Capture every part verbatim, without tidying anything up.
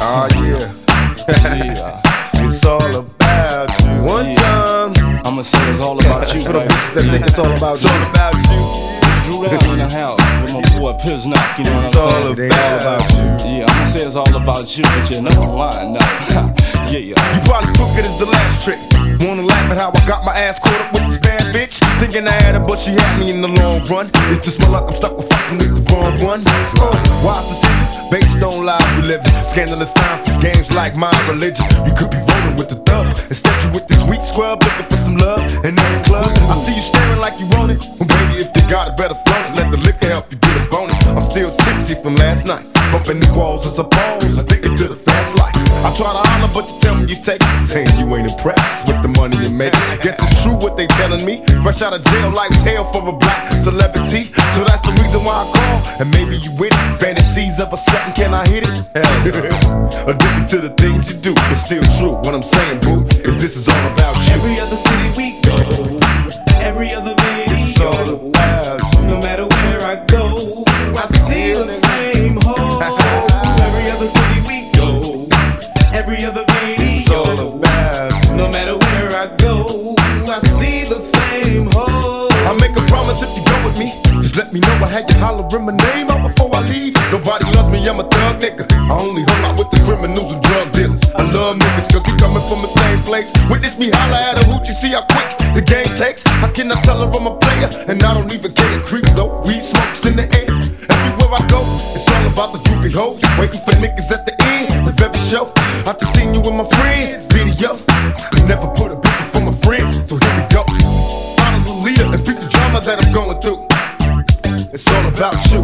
Oh yeah. Yeah. It's all about you. One Yeah. time. I'ma say it's all about you. For the Right? bitches that think it's all about It's you. all about you. Drew down in the house with my boy Piz Knock, you know It's what all I'm saying? It ain't all about you. Yeah, I'ma say it's all about you, but you know I'm lying now. Yeah, yeah. You probably took it as the last trick. Wanna laugh at how I got my ass caught up with this bad bitch? Thinking I had her, but she had me in the long run. It's just my luck, I'm stuck with fucking with the wrong one. Uh, wise decisions based on lies we live in. Scandalous times, these games like my religion. You could be rolling with the thug. Instead you with this weak scrub looking for some love in every club. I see you staring like you want it. Well baby, if you got it, better flaunt it. Let the liquor help you get a bonus. I'm still tipsy from last night. Bumping the walls as a pose, addicted to the fast life. I try to holler, but you tell me you take it. Saying you ain't impressed with the money you make. Guess it's true what they telling me. Fresh out of jail, life's hell for a black celebrity. So that's the reason why I call, and maybe you with it. Fantasies of a certain, can I hit it? Hell yeah. Addicted to the things you do, it's still true. What I'm saying, boo, is this is all about you. Every other city we go, every other It's all video, about you. no matter where I go, I see the same hole. Every other city we go, every other It's all video, about you. no matter where I go, I see the same hole. I make a promise if you go with me. Just let me know I had you hollering my name out before I leave. Nobody loves me, I'm a thug nigga. I only hung out with the criminals and drug dealers. I love niggas cause we coming from the same place. Witness me holler at a hoochie, see how quick the game takes. How can I tell her I'm a player? And I don't even care. Creep though, weed smokes in the air. Everywhere I go, it's all about the groupie hoes. Waiting for niggas at the end of every show. I just seen you with my friends, video. Never put a bitch for my friends, so here we go. Follow the leader and beat the drama that I'm going through. It's all about you.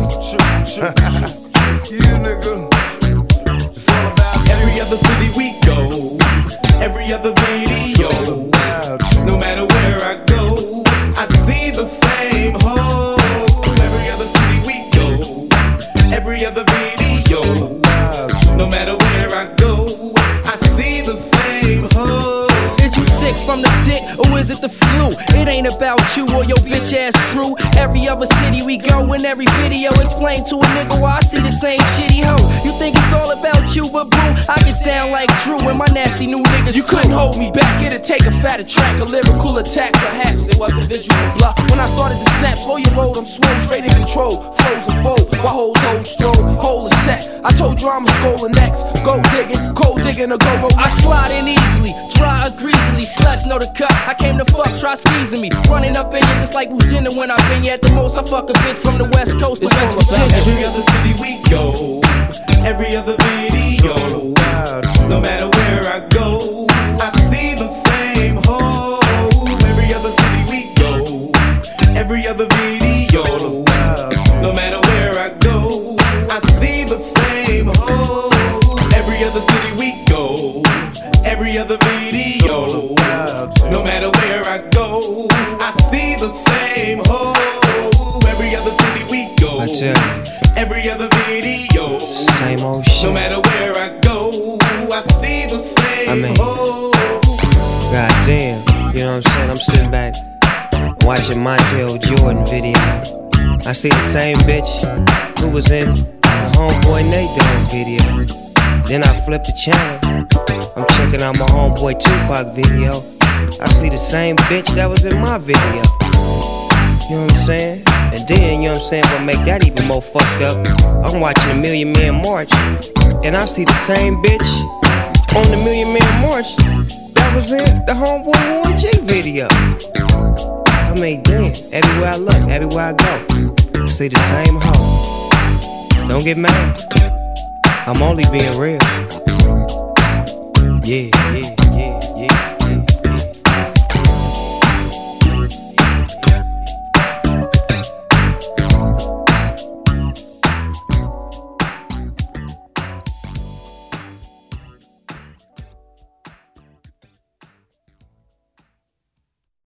Yeah, nigga. It's all about you. Every other city we go, every other video, no matter where I go, I see the same hole. Every other city we go, every other video, no matter where I go, I see the same hole. Is you sick from the dick or is it the flu? It ain't about you or your bitch ass crew. Every other city we go, in every video, explain to a nigga why I see the same shitty hoe. You think it's all about you, but boo, I get down like Drew and my nasty new niggas. You couldn't hold me back, it'd take a fatter track, a lyrical attack. Perhaps it was a visual bluff. When I started to snap, slow your road, I'm swole, straight in control. Flows and fold, while hoes hold stroll, hole is set. I told you I'm a skull next. Go digging, cold digging, or go roll. I slide in easily, dry or greasily. Sluts know the cut. I came to fuck, try squeezing me. Running up in you just like who's dinner when I've been here at the most. I fuck a bitch from the west coast to West Virginia. Every other city we go, every other video, no matter where I go, I see the same hole. Every other city we go, every other video, no matter where I go, I see the same hole. Every other city we go, every other video, no matter where I go, I see the same hole. Every other city we go, I tell you, every other video, same old shit. no matter where I go, I see the same I mean, hole. God damn, you know what I'm saying? I'm sitting back watching Montel Jordan video. I see the same bitch who was in the Homeboy Nate Dogg video. Then I flip the channel, I'm checking out my Homeboy Tupac video. I see the same bitch that was in my video. You know what I'm saying? And then, you know what I'm saying, what make that even more fucked up, I'm watching a Million Man March, and I see the same bitch on the Million Man March that was in the Homeboy Warren G video. I mean, damn, everywhere I look, everywhere I go, I see the same hoe. Don't get mad, I'm only being real. Yeah, yeah.